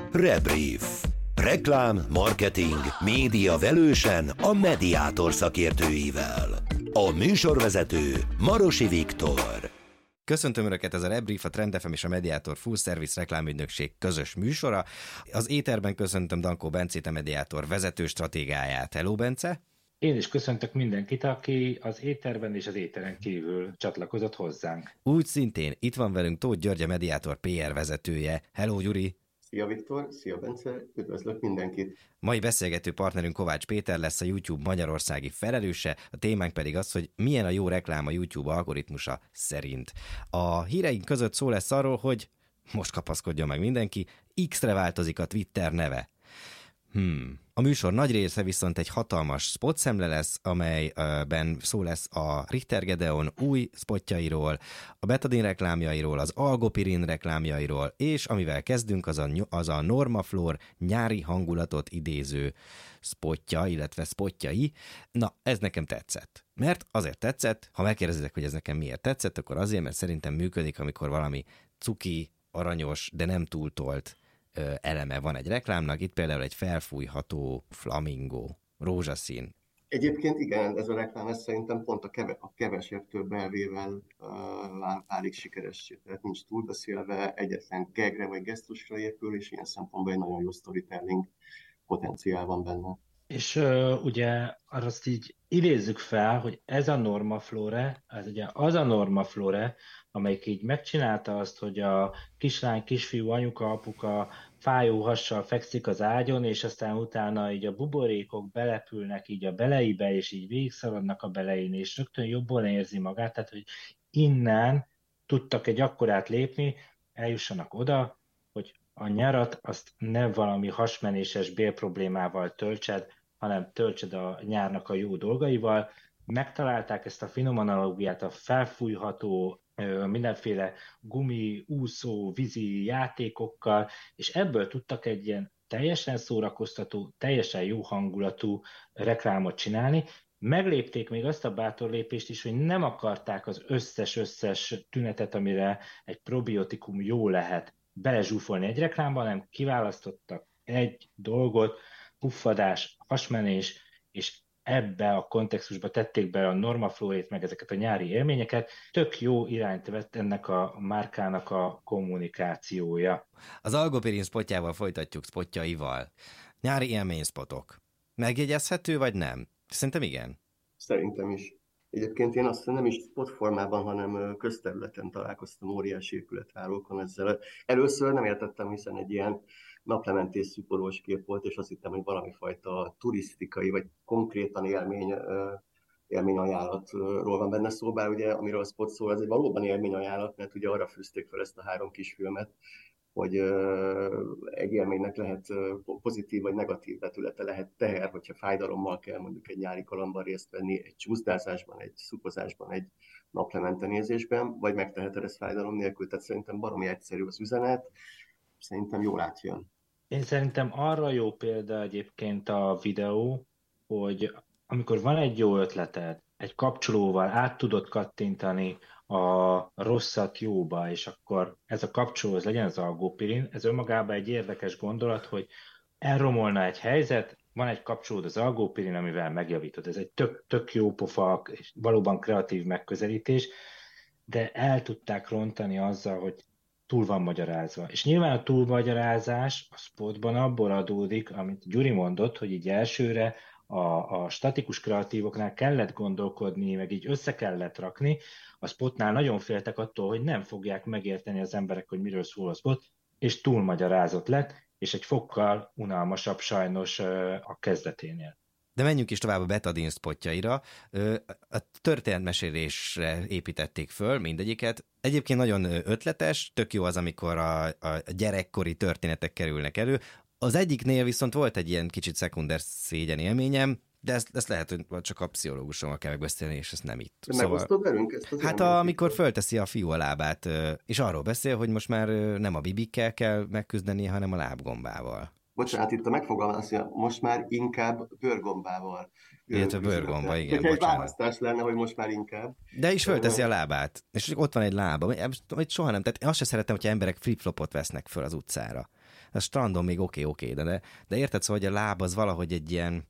Rebrief. Reklám, marketing, média velősen a Mediator szakértőivel. A műsorvezető Marosi Viktor. Köszöntöm Önöket, ez a Rebrief, a Trend FM és a Mediator Full Service reklámügynökség közös műsora. Az éterben köszöntöm Dankó Bencét, a Mediator vezető stratégáját. Hello, Bence! Én is köszöntök mindenkit, aki az éterben és az éteren kívül csatlakozott hozzánk. Úgy szintén itt van velünk Tóth György, a Mediator PR vezetője. Hello, Gyuri! Szia Viktor, szia Bence, üdvözlök mindenkit! Mai beszélgető partnerünk Kovács Péter lesz, a YouTube magyarországi felelőse, a témánk pedig az, hogy milyen a jó reklám a YouTube algoritmusa szerint. A híreink között szó lesz arról, hogy most kapaszkodjon meg mindenki, X-re változik a Twitter neve. A műsor nagy része viszont egy hatalmas spotszemle lesz, amelyben szó lesz a Richter Gedeon új spotjairól, a Betadine reklámjairól, az Algopirin reklámjairól, és amivel kezdünk, az a Normaflor nyári hangulatot idéző spotja, illetve spotjai. Na, ez nekem tetszett. Mert azért tetszett, ha megkérdezitek, hogy ez nekem miért tetszett, akkor azért, mert szerintem működik, amikor valami cuki, aranyos, de nem túltolt eleme van egy reklámnak, itt például egy felfújható flamingo, rózsaszín. Egyébként igen, ez a reklám ez szerintem pont a kevesebb több elvével válik sikeressé, tehát nincs túlbeszélve, egyetlen gagre vagy gesztusra épül, és ilyen szempontból egy nagyon jó storytelling potenciál van benne. És ugye azt így idézzük fel, hogy ez a Normaflore, ez ugye az a Normaflore, amelyik így megcsinálta azt, hogy a kislány, kisfiú, anyuka, apuka fájó hassal fekszik az ágyon, és aztán utána így a buborékok belepülnek így a beleibe, és így végigszaladnak a belein, és rögtön jobban érzi magát, tehát hogy innen tudtak egy akkorát lépni, eljussanak oda, hogy a nyarat azt nem valami hasmenéses bélproblémával töltsed, hanem töltsed a nyárnak a jó dolgaival. Megtalálták ezt a finom analógiát a felfújható, mindenféle gumi, úszó, vízi játékokkal, és ebből tudtak egy ilyen teljesen szórakoztató, teljesen jó hangulatú reklámot csinálni. Meglépték még azt a bátor lépést is, hogy nem akarták az összes tünetet, amire egy probiotikum jó lehet, belezsúfolni egy reklámba, hanem kiválasztottak egy dolgot, puffadás, hasmenés, és ebbe a kontextusba tették be a Normaflorét, meg ezeket a nyári élményeket. Tök jó irányt vett ennek a márkának a kommunikációja. Az Algopirin spotjával folytatjuk spotjaival. Nyári élményspotok. Megjegyezhető, vagy nem? Szerintem igen. Szerintem is. Egyébként én azt nem is spot formában, hanem közterületen találkoztam óriási épületárókon ezzel. Először nem értettem, hiszen egy ilyen naplementés szuporós kép volt, és azt hittem, hogy valami fajta turisztikai, vagy konkrétan élményajánlatról van benne szó, bár ugye amiről a spot szól, ez egy valóban élményajánlat, mert ugye arra fűzték fel ezt a 3 kisfilmet, hogy egy élménynek lehet pozitív vagy negatív vetülete, lehet teher, hogyha fájdalommal kell mondjuk egy nyári kalandban részt venni, egy csúszdázásban, egy szukozásban, egy naplemente nézésben, vagy megteheted ezt fájdalom nélkül, tehát szerintem baromi egyszerű az üzenet, szerintem jól átjön. Én szerintem arra jó példa egyébként a videó, hogy amikor van egy jó ötleted, egy kapcsolóval át tudod kattintani a rosszat jóba, és akkor ez a kapcsoló, ez legyen az Algopirin, ez önmagában egy érdekes gondolat, hogy elromolna egy helyzet, van egy kapcsolód az Algopirin, amivel megjavítod. Ez egy tök jó pofa, és valóban kreatív megközelítés, de el tudták rontani azzal, hogy túl van magyarázva. És nyilván a túlmagyarázás a spotban abból adódik, amit Gyuri mondott, hogy így elsőre a statikus kreatívoknál kellett gondolkodni, meg így össze kellett rakni, a spotnál nagyon féltek attól, hogy nem fogják megérteni az emberek, hogy miről szól a spot, és túlmagyarázott lett, és egy fokkal unalmasabb sajnos a kezdeténél. De menjünk is tovább a Betadine spotjaira. A történetmesélésre építették föl mindegyiket. Egyébként nagyon ötletes, tök jó az, amikor a gyerekkori történetek kerülnek elő. Az egyiknél viszont volt egy ilyen kicsit szekunder szégyen élményem, de ezt lehet, hogy csak a pszichológusommal kell megbeszélni, és ezt nem itt. Megosztod velünk ezt az Hát amikor fölteszi a fiú a lábát, és arról beszél, hogy most már nem a bibikkel kell megküzdeni, hanem a lábgombával. Bocsánat, itt a megfogalmazás, most már inkább bőrgombával. Illetve bőrgomba, igen, bocsánat. Egy bocsánat. választás lenne, hogy most már inkább. De is fölteszi a lábát, és ott van egy lába, amit soha nem, tehát azt sem szeretem, hogyha emberek flip-flopot vesznek föl az utcára. A strandon még oké, de érted, szóval, hogy a láb az valahogy egy ilyen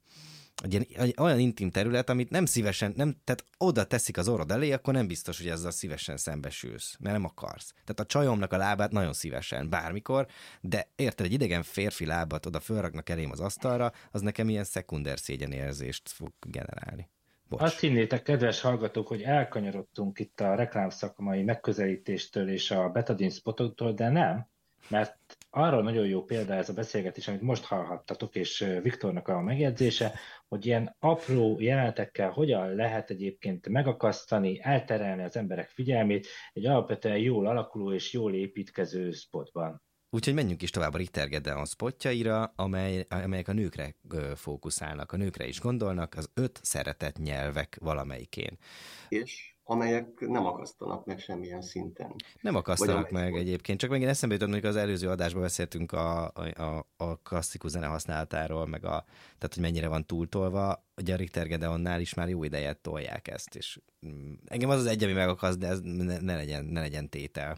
olyan intim terület, amit nem szívesen, tehát oda teszik az orrod elé, akkor nem biztos, hogy ezzel szívesen szembesülsz, mert nem akarsz. Tehát a csajomnak a lábát nagyon szívesen, bármikor, de érted, egy idegen férfi lábat oda fölraknak elém az asztalra, az nekem ilyen szekunder szégyenérzést fog generálni. Bocs. Azt hinnétek, kedves hallgatók, hogy elkanyarodtunk itt a reklámszakmai megközelítéstől és a betadine spotoktól, de nem, mert arra nagyon jó példa ez a beszélgetés, amit most hallhattatok, és Viktornak a megjegyzése, hogy ilyen apró jelenetekkel hogyan lehet egyébként megakasztani, elterelni az emberek figyelmét egy alapvetően jól alakuló és jól építkező spotban. Úgyhogy menjünk is tovább a Richter Gedeon spotjaira, amelyek a nőkre fókuszálnak, a nőkre is gondolnak, az 5 szeretett nyelvek valamelyikén. És amelyek nem akasztanak meg semmilyen szinten. Nem akasztanak meg egyébként, csak megint eszembe jutott, amikor az előző adásban beszéltünk a klasszikus zene használatáról, tehát hogy mennyire van túltolva, ugye a Richter Gedeonnál is már jó ideje tolják ezt, és engem az egy, ami megakaszt, de ez ne legyen tétel.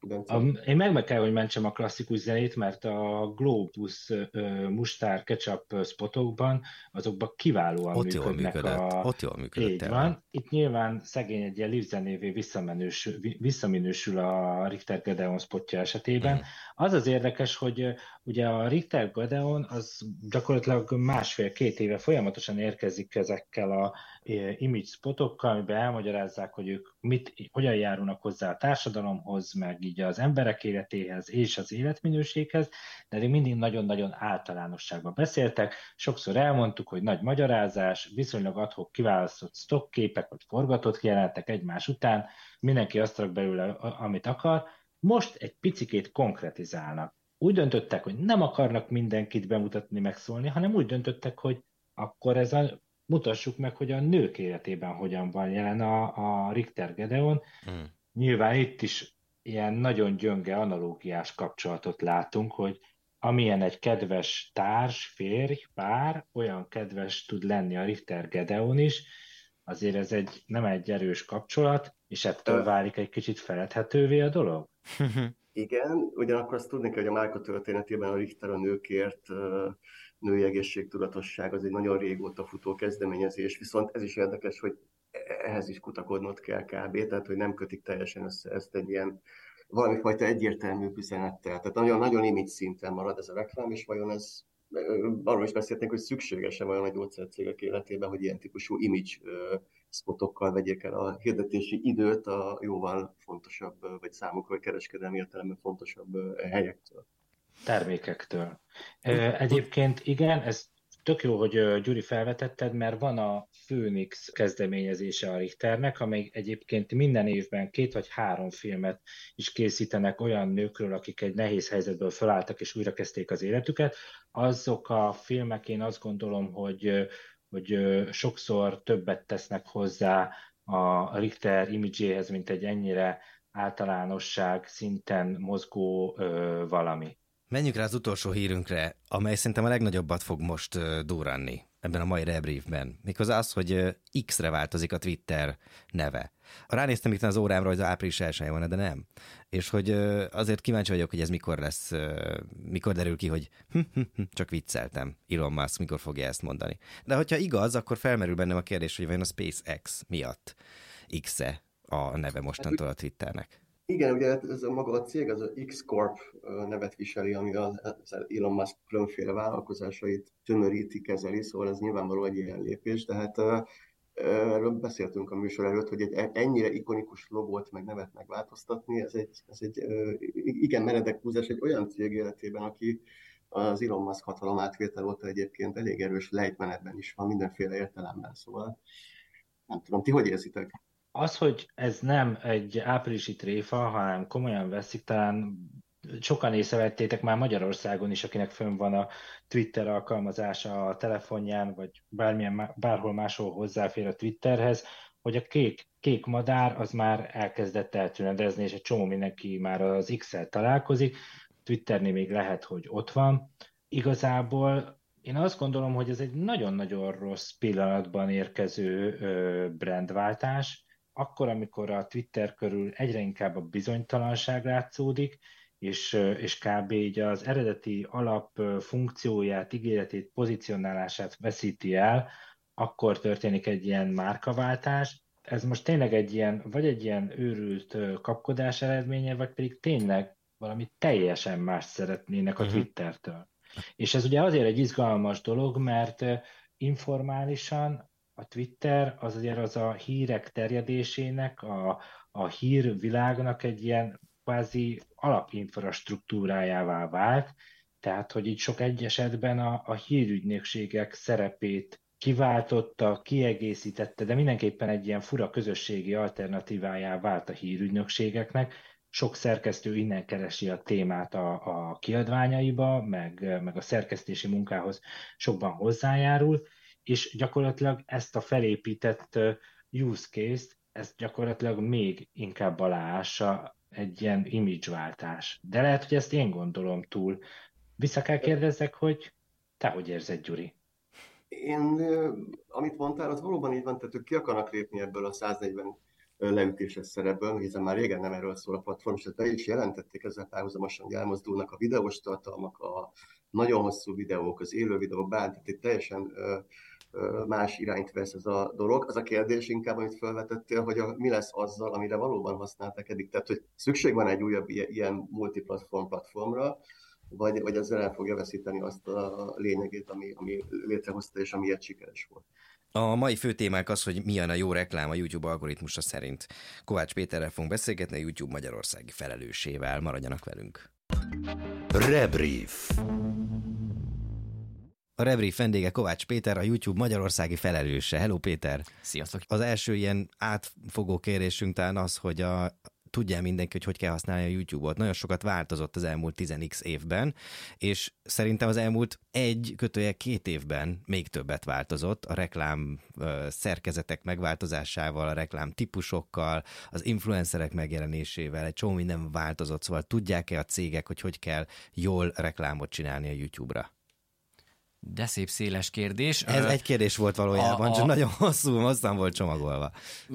Én meg kell, hogy mentsem a klasszikus zenét, mert a Globus mustár ketchup spotokban azokban kiválóan ott működnek. Ott jól működött. Így van. Itt nyilván szegény egy ilyen livzenévé visszaminősül a Richter Gedeon spotja esetében. Az az érdekes, hogy ugye a Richter Gedeon az gyakorlatilag 1,5-2 éve folyamatosan érkezik ezekkel a image spotokkal, amiben elmagyarázzák, hogy ők hogyan járulnak hozzá a társadalomhoz, meg így az emberek életéhez és az életminőséghez, de mindig nagyon-nagyon általánosságban beszéltek. Sokszor elmondtuk, hogy nagy magyarázás, viszonylag ad-hoc kiválasztott stockképek vagy forgatott jelenetek egymás után, mindenki azt rak belőle, amit akar. Most egy picikét konkretizálnak. Úgy döntöttek, hogy nem akarnak mindenkit bemutatni, megszólni, hanem úgy döntöttek, hogy akkor mutassuk meg, hogy a nők életében hogyan van jelen a Richter Gedeon. Nyilván itt is ilyen nagyon gyönge analógiás kapcsolatot látunk, hogy amilyen egy kedves társ, férj, pár, olyan kedves tud lenni a Richter Gedeon is, azért ez nem egy erős kapcsolat, és ettől válik egy kicsit feledhetővé a dolog? Igen, ugyanakkor azt tudni kell, hogy a Márka történetében a Richter a nőkért, női egészségtudatosság az egy nagyon régóta futó kezdeményezés, viszont ez is érdekes, hogy ehhez is kutakodnod kell kb. Tehát, hogy nem kötik teljesen össze ezt egy ilyen valamifajta egyértelmű üzenettel. Tehát nagyon image szinten marad ez a reklám, és vajon ez, arról is beszéltünk, hogy szükséges-e vajon a gyógyszercégek életében, hogy ilyen típusú image spotokkal vegyék el a hirdetési időt a jóval fontosabb, vagy számukra kereskedelmi értelemben fontosabb helyektől. Termékektől. Egyébként igen, ez tök jó, hogy Gyuri felvetetted, mert van a Phoenix kezdeményezése a Richternek, amely egyébként minden évben 2 vagy 3 filmet is készítenek olyan nőkről, akik egy nehéz helyzetből felálltak és újrakezdték az életüket. Azok a filmek, én azt gondolom, hogy sokszor többet tesznek hozzá a Richter imidzséhez, mint egy ennyire általánosság szinten mozgó valami. Menjünk rá az utolsó hírünkre, amely szerintem a legnagyobbat fog most durranni ebben a mai rebriefben. Méghozzá az, hogy X-re változik a Twitter neve. Ránéztem itt az órámra, hogy az április 1-je van, de nem. És hogy azért kíváncsi vagyok, hogy ez mikor lesz, mikor derül ki, hogy csak vicceltem, Elon Musk mikor fogja ezt mondani. De hogyha igaz, akkor felmerül bennem a kérdés, hogy vajon a SpaceX miatt X-e a neve mostantól a Twitternek. Igen, ugye ez maga a cég, az a X-Corp nevet viseli, ami az Elon Musk különféle vállalkozásait tömöríti, kezeli, szóval ez nyilvánvaló egy ilyen lépés, de hát erről beszéltünk a műsor előtt, hogy egy ennyire ikonikus logót meg nevet megváltoztatni, ez egy igen meredek húzás egy olyan cég életében, aki az Elon Musk hatalom átvétel óta egyébként elég erős lejtmenetben is van, mindenféle értelemben, szóval nem tudom, ti hogy érzitek? Az, hogy ez nem egy áprilisi tréfa, hanem komolyan veszik, talán sokan észrevettétek már Magyarországon is, akinek fönn van a Twitter alkalmazása a telefonján, vagy bárhol máshol hozzáfér a Twitterhez, hogy a kék madár az már elkezdett eltűnedezni, és egy csomó mindenki már az X-el találkozik, Twitternél még lehet, hogy ott van. Igazából én azt gondolom, hogy ez egy nagyon-nagyon rossz pillanatban érkező brandváltás, akkor, amikor a Twitter körül egyre inkább a bizonytalanság látszódik, és kb. Így az eredeti alap funkcióját, ígéretét, pozicionálását veszíti el, akkor történik egy ilyen márkaváltás. Ez most tényleg egy ilyen őrült kapkodás eredménye, vagy pedig tényleg valami teljesen más szeretnének a Twittertől. És ez ugye azért egy izgalmas dolog, mert informálisan a Twitter az azért az a hírek terjedésének, a hírvilágnak egy ilyen kvázi alapinfrastruktúrájává vált, tehát hogy így sok egy esetben a hírügynökségek szerepét kiváltotta, kiegészítette, de mindenképpen egy ilyen fura közösségi alternatívájá vált a hírügynökségeknek. Sok szerkesztő innen keresi a témát a kiadványaiba, meg a szerkesztési munkához sokban hozzájárul, és gyakorlatilag ezt a felépített use case-t, ezt gyakorlatilag még inkább aláássa egy ilyen image-váltás. De lehet, hogy ezt én gondolom túl. Vissza kell kérdezzek, hogy te hogy érzed, Gyuri? Én, amit mondtál, az valóban így van, tehát ők ki akarnak lépni ebből a 140 leütéses szerepből, hiszen már régen nem erről szól a platform, és be is jelentették ezzel párhuzamosan, hogy elmozdulnak a videós tartalmak, a nagyon hosszú videók, az élő videók, tehát itt teljesen más irányt vesz ez a dolog. Az a kérdés inkább, amit felvetettél, hogy mi lesz azzal, amire valóban használták eddig. Tehát, hogy szükség van egy újabb ilyen platformra, vagy ezzel el fogja veszíteni azt a lényegét, ami létrehozta, és amiért sikeres volt. A mai fő témánk az, hogy milyen a jó reklám a YouTube algoritmusa szerint. Kovács Péterrel fogunk beszélgetni, a YouTube magyarországi felelősével. Maradjanak velünk. Rebrief. A Rebrief vendége Kovács Péter, a YouTube magyarországi felelőse. Hello Péter! Sziasztok! Az első ilyen átfogó kérésünk talán az, hogy tudja mindenki, hogy kell használni a YouTube-ot. Nagyon sokat változott az elmúlt 10x évben, és szerintem az elmúlt 1-2 évben még többet változott a reklám szerkezetek megváltozásával, a reklám típusokkal, az influencerek megjelenésével, egy csomó minden változott, szóval tudják-e a cégek, hogy kell jól reklámot csinálni a YouTube-ra? De szép széles kérdés. Ez egy kérdés volt valójában, csak nagyon hosszan volt csomagolva.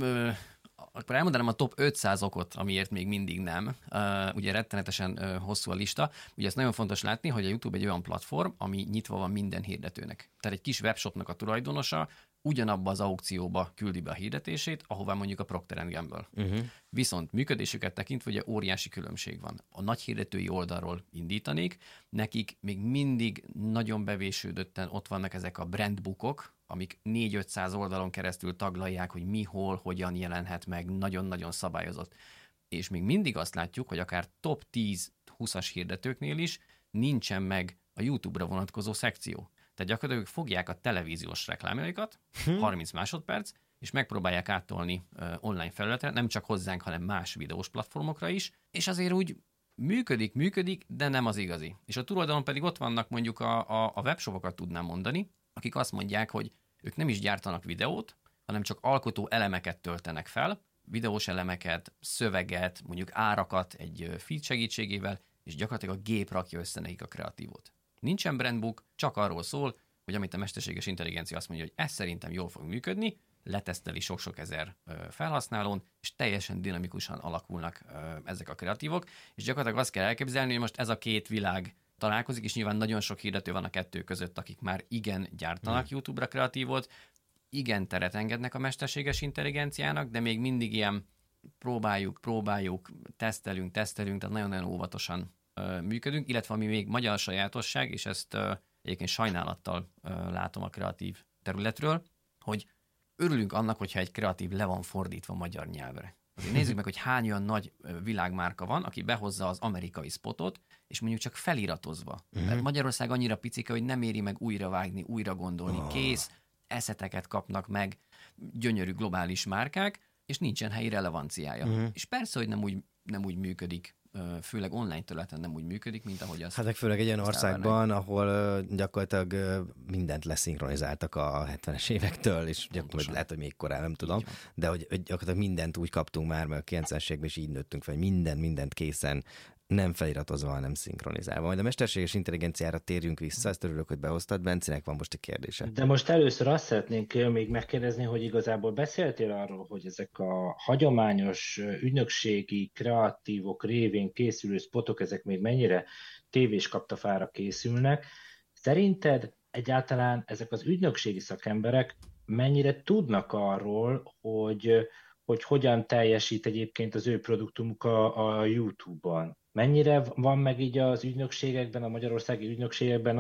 Akkor elmondanám a top 500 okot, amiért még mindig nem. Ugye rettenetesen hosszú a lista. Ugye ezt nagyon fontos látni, hogy a YouTube egy olyan platform, ami nyitva van minden hirdetőnek. Tehát egy kis webshopnak a tulajdonosa ugyanabba az aukcióba küldi be a hirdetését, ahová mondjuk a Procter & Gamble. Viszont működésüket tekintve ugye óriási különbség van. A nagy hirdetői oldalról indítanék, nekik még mindig nagyon bevésődötten ott vannak ezek a brandbookok, amik 400-500 oldalon keresztül taglalják, hogy mi, hol, hogyan jelenhet meg, nagyon-nagyon szabályozott. És még mindig azt látjuk, hogy akár top 10-20-as hirdetőknél is nincsen meg a YouTube-ra vonatkozó szekció. Tehát gyakorlatilag fogják a televíziós reklámjaikat, 30 másodperc, és megpróbálják áttolni online felületre, nem csak hozzánk, hanem más videós platformokra is, és azért úgy működik, de nem az igazi. És a túloldalon pedig ott vannak mondjuk a webshopokat tudnám mondani, akik azt mondják, hogy ők nem is gyártanak videót, hanem csak alkotó elemeket töltenek fel, videós elemeket, szöveget, mondjuk árakat egy feed segítségével, és gyakorlatilag a gép rakja össze nekik a kreatívot. Nincsen brandbook, csak arról szól, hogy amit a mesterséges intelligencia azt mondja, hogy ez szerintem jól fog működni, leteszteli sok-sok ezer felhasználón, és teljesen dinamikusan alakulnak ezek a kreatívok, és gyakorlatilag azt kell elképzelni, hogy most ez a két világ találkozik, és nyilván nagyon sok hirdető van a kettő között, akik már igen gyártanak YouTube-ra kreatívot, igen teret engednek a mesterséges intelligenciának, de még mindig ilyen próbáljuk, tesztelünk, tehát nagyon-nagyon óvatosan működünk, illetve ami még magyar sajátosság, és ezt egyébként sajnálattal látom a kreatív területről, hogy örülünk annak, hogyha egy kreatív le van fordítva magyar nyelvre. Azért nézzük meg, hogy hány olyan nagy világmárka van, aki behozza az amerikai spotot, és mondjuk csak feliratozva. Mert Magyarország annyira picike, hogy nem éri meg újra vágni, újra gondolni. Kész eszeteket kapnak meg gyönyörű globális márkák, és nincsen helyi relevanciája. És persze, hogy nem úgy működik, főleg online területen nem úgy működik, mint ahogy az. Hát főleg egy olyan országban, ahol gyakorlatilag mindent leszinkronizáltak a 70-es évektől, és gyakorlatilag lehet, hogy még korán, nem tudom, de hogy gyakorlatilag mindent úgy kaptunk már, mert a 90-es években is így nőttünk fel, hogy mindent készen nem feliratozva, hanem szinkronizálva. Majd a mesterséges intelligenciára térjünk vissza, ezt örülök, hogy behoztad. Bencinek van most egy kérdése. De most először azt szeretnénk még megkérdezni, hogy igazából beszéltél arról, hogy ezek a hagyományos ügynökségi kreatívok révén készülő spotok, ezek még mennyire tévés kaptafára készülnek. Szerinted egyáltalán ezek az ügynökségi szakemberek mennyire tudnak arról, hogy hogyan teljesít egyébként az ő produktumuk a YouTube-on? Mennyire van meg így az ügynökségekben, a magyarországi ügynökségekben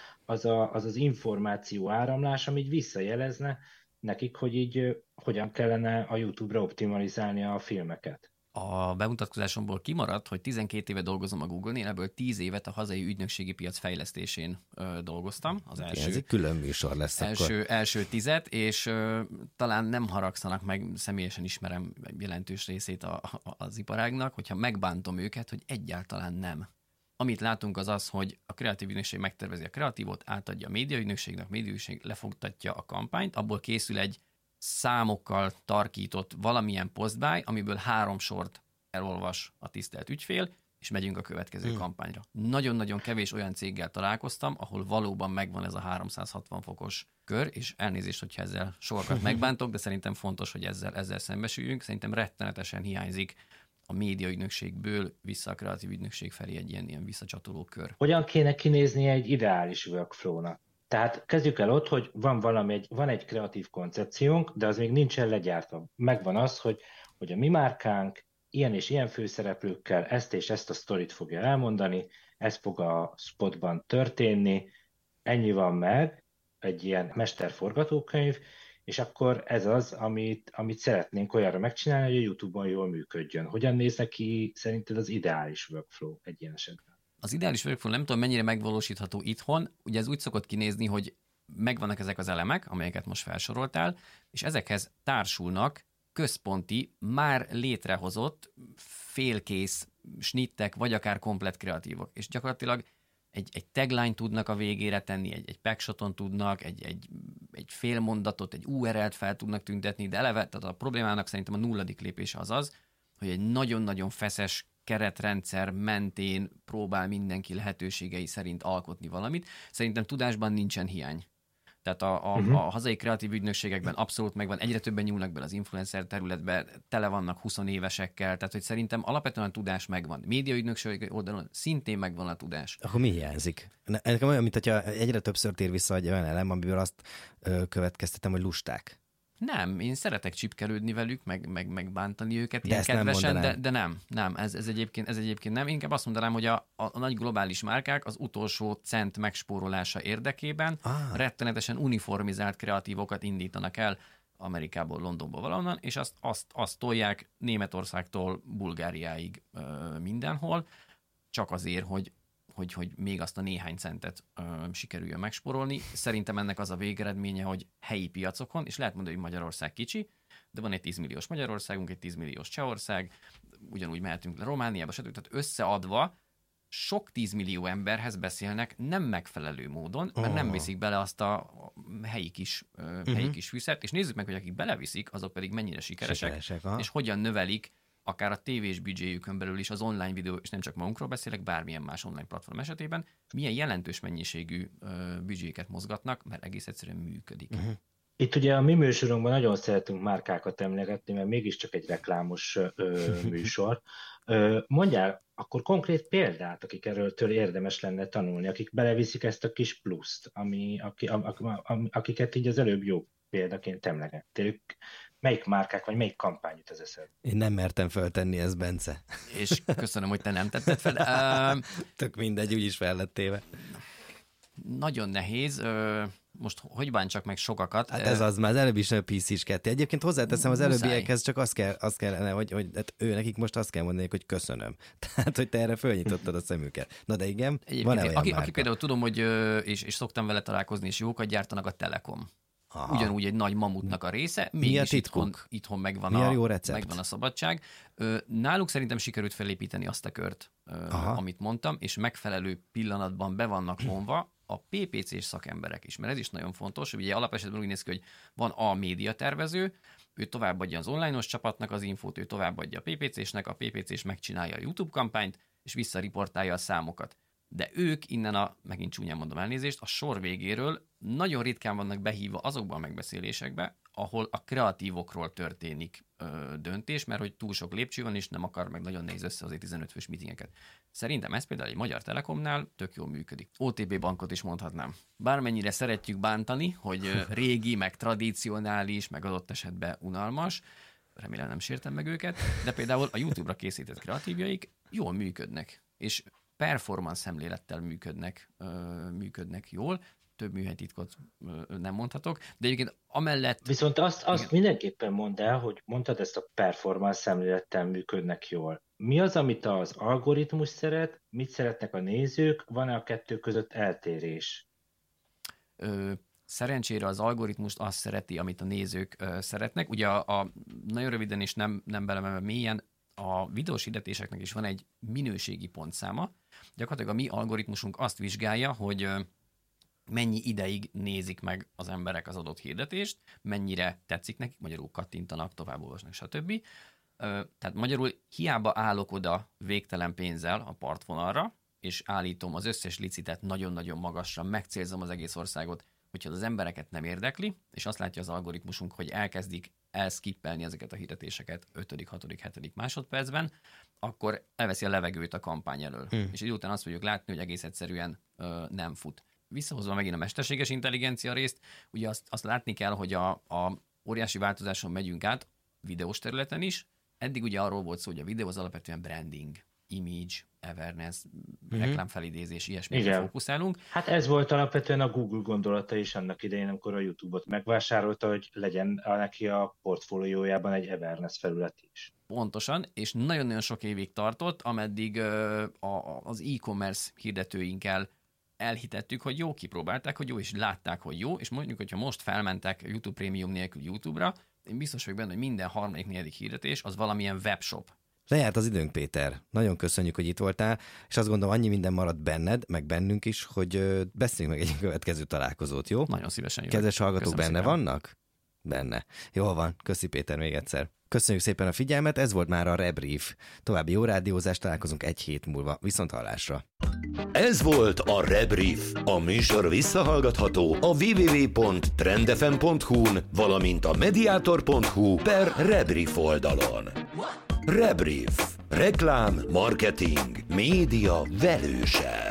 az információ áramlás, ami így visszajelezne nekik, hogy így hogyan kellene a YouTube-ra optimalizálni a filmeket? A bemutatkozásomból kimaradt, hogy 12 éve dolgozom a Google-nél, ebből 10 évet a hazai ügynökségi piac fejlesztésén dolgoztam. Az első, ez egy külön műsor lesz akkor. Első 10, és talán nem haragszanak meg, személyesen ismerem jelentős részét az iparágnak, hogyha megbántom őket, hogy egyáltalán nem. Amit látunk az az, hogy a kreatív ügynökség megtervezi a kreatívot, átadja a médiaügynökségnek, a médiaügynökség lefogtatja a kampányt, abból készül egy számokkal tarkított valamilyen posztbáj, amiből 3 sort elolvas a tisztelt ügyfél, és megyünk a következő kampányra. Nagyon-nagyon kevés olyan céggel találkoztam, ahol valóban megvan ez a 360 fokos kör, és elnézést, hogyha ezzel sokakat megbántok, de szerintem fontos, hogy ezzel szembesüljünk. Szerintem rettenetesen hiányzik a médiaügynökségből vissza a kreatív ügynökség felé egy ilyen visszacsatoló kör. Hogyan kéne kinézni egy ideális workflow-nak? Tehát kezdjük el ott, hogy van egy kreatív koncepciónk, de az még nincsen legyártva. Megvan az, hogy a mi márkánk ilyen és ilyen főszereplőkkel ezt és ezt a sztorit fogja elmondani, ez fog a spotban történni, ennyi van meg, egy ilyen mesterforgatókönyv, és akkor ez az, amit szeretnénk olyanra megcsinálni, hogy a YouTube-on jól működjön. Hogyan néz ki szerinted az ideális workflow egy ilyen esetben? Az ideális workflow nem tudom, mennyire megvalósítható itthon. Ugye ez úgy szokott kinézni, hogy megvannak ezek az elemek, amelyeket most felsoroltál, és ezekhez társulnak központi, már létrehozott, félkész snittek, vagy akár komplett kreatívok. És gyakorlatilag egy tagline tudnak a végére tenni, egy packshoton tudnak, egy fél mondatot, egy URL-t fel tudnak tüntetni, de eleve, tehát a problémának szerintem a 0. lépése az, hogy egy nagyon-nagyon feszes keretrendszer mentén próbál mindenki lehetőségei szerint alkotni valamit. Szerintem tudásban nincsen hiány. Tehát a hazai kreatív ügynökségekben abszolút megvan, egyre többen nyúlnak be az influencer területbe, tele vannak 20 évesekkel, tehát hogy szerintem alapvetően a tudás megvan. Médiaügynökség oldalon szintén megvan a tudás. Akkor mi hiányzik? Nekem olyan, mint hogyha egyre többször tér vissza egy olyan elem, amiből azt következtetem, hogy lusták. Nem, én szeretek csipkelődni velük, meg bántani őket, de ilyen kedvesen, nem de nem. Ez egyébként nem. Inkább azt mondanám, hogy a nagy globális márkák az utolsó cent megspórolása érdekében rettenetesen uniformizált kreatívokat indítanak el Amerikából, Londonból valahonnan, és azt tolják Németországtól Bulgáriáig mindenhol, csak azért, hogy még azt a néhány centet sikerüljön megsporolni. Szerintem ennek az a végeredménye, hogy helyi piacokon, és lehet mondani, hogy Magyarország kicsi, de van egy 10 milliós Magyarországunk, egy 10 milliós Csehország, ugyanúgy mehetünk le Romániába, stb. Tehát összeadva sok 10 millió emberhez beszélnek nem megfelelő módon, mert nem viszik bele azt a helyi kis fűszert, és nézzük meg, hogy akik beleviszik, azok pedig mennyire sikeresek és hogyan növelik akár a tévés büdzséjükön belül is az online videó, és nem csak magunkról beszélek, bármilyen más online platform esetében, milyen jelentős mennyiségű büdzséket mozgatnak, mert egész egyszerűen működik. Itt ugye a mi műsorunkban nagyon szeretünk márkákat emlegetni, mert mégiscsak egy reklámos műsor. Mondjál akkor konkrét példát, akik erről érdemes lenne tanulni, akik beleviszik ezt a kis pluszt, akiket így az előbb jó példaként emlegettél. Melyik márkák, vagy melyik kampány jut az eszedbe? Én nem mertem föltenni ezt, Bence. És köszönöm, hogy te nem tetted fel. Tök mindegy, úgyis fel lett téve. Nagyon nehéz. Most hogy bántsak meg sokakat? Hát ez az, már az előbb is a PC-s kettő. Egyébként hozzáteszem, az előbbiekhez csak azt kellene, hogy hát nekik most azt kell mondani, hogy köszönöm. Tehát, hogy te erre fölnyitottad a szemüket. Na de igen, van-e olyan aki például tudom, hogy és szoktam vele találkozni, és jókat gyártanak, a Telekom. Aha. Ugyanúgy egy nagy mamutnak a része, mégis itthon megvan a szabadság. Náluk szerintem sikerült felépíteni azt a kört, amit mondtam, és megfelelő pillanatban be vannak vonva a PPC-s szakemberek is, mert ez is nagyon fontos, hogy ugye alapesetben úgy néz ki, hogy van a médiatervező, ő továbbadja az online-os csapatnak az infót, ő továbbadja a PPC-snek, a PPC-s megcsinálja a YouTube kampányt, és visszariportálja a számokat. De ők innen megint csúnyán mondom elnézést, a sor végéről nagyon ritkán vannak behívva azokban a megbeszélésekbe, ahol a kreatívokról történik döntés, mert hogy túl sok lépcső van, és nem akar meg nagyon nehéz összehozni 15 fős meetingeket. Szerintem ez például egy Magyar Telekomnál tök jól működik. OTP bankot is mondhatnám. Bármennyire szeretjük bántani, hogy régi, meg tradicionális, meg adott esetben unalmas, remélem nem sértem meg őket, de például a YouTube-ra készített kreatívjaik jól működnek, és performance szemlélettel működnek jól, több műhelytitkot nem mondhatok, de egyébként amellett... Viszont azt mindenképpen mondd el, hogy mondtad ezt a performance szemlélettel működnek jól. Mi az, amit az algoritmus szeret, mit szeretnek a nézők, van-e a kettő között eltérés? Szerencsére az algoritmust azt szereti, amit a nézők szeretnek. Ugye nagyon röviden és nem belemenve mélyen, a videós hirdetéseknek is van egy minőségi pontszáma. Gyakorlatilag a mi algoritmusunk azt vizsgálja, hogy mennyi ideig nézik meg az emberek az adott hirdetést, mennyire tetszik nekik, magyarul kattintanak, továbbolvasnak, stb. Tehát magyarul hiába állok oda végtelen pénzzel a partvonalra, és állítom az összes licitet nagyon-nagyon magasra, megcélzom az egész országot, hogyha az embereket nem érdekli, és azt látja az algoritmusunk, hogy elkezdik elskippelni ezeket a hirdetéseket 5., 6., 7. másodpercben, akkor elveszi a levegőt a kampány elől. És idő után azt fogjuk látni, hogy egész egyszerűen nem fut. Visszahozva megint a mesterséges intelligencia részt, ugye azt látni kell, hogy a óriási változáson megyünk át videós területen is. Eddig ugye arról volt szó, hogy a videó az alapvetően branding, image, awareness, reklámfelidézés, ilyesmire fókuszálunk. Hát ez volt alapvetően a Google gondolata is annak idején, amikor a YouTube-ot megvásárolta, hogy legyen neki a portfóliójában egy awareness felület is. Pontosan, és nagyon-nagyon sok évig tartott, ameddig az e-commerce hirdetőinkkel elhitettük, hogy jó, kipróbálták, hogy jó, és látták, hogy jó, és mondjuk, hogyha most felmentek YouTube Premium nélkül YouTube-ra, én biztos vagyok benne, hogy minden harmadik, negyedik hirdetés az valamilyen webshop. Lejárt az időnk, Péter. Nagyon köszönjük, hogy itt voltál, és azt gondolom, annyi minden maradt benned, meg bennünk is, hogy beszéljünk meg egy következő találkozót, jó? Nagyon szívesen jövök. Kedves hallgatók, Köszönöm benne szépen. vannak? Benne. Jól van. Köszi, Péter, még egyszer. Köszönjük szépen a figyelmet, ez volt már a Rebrief. További jó rádiózást, találkozunk egy hét múlva. Viszonthallásra. Ez volt a Rebrief. A műsor visszahallgatható a www.trendfm.hu-n, valamint a mediator.hu/Rebrief oldalon. Rebrief. Reklám, marketing, média velőse.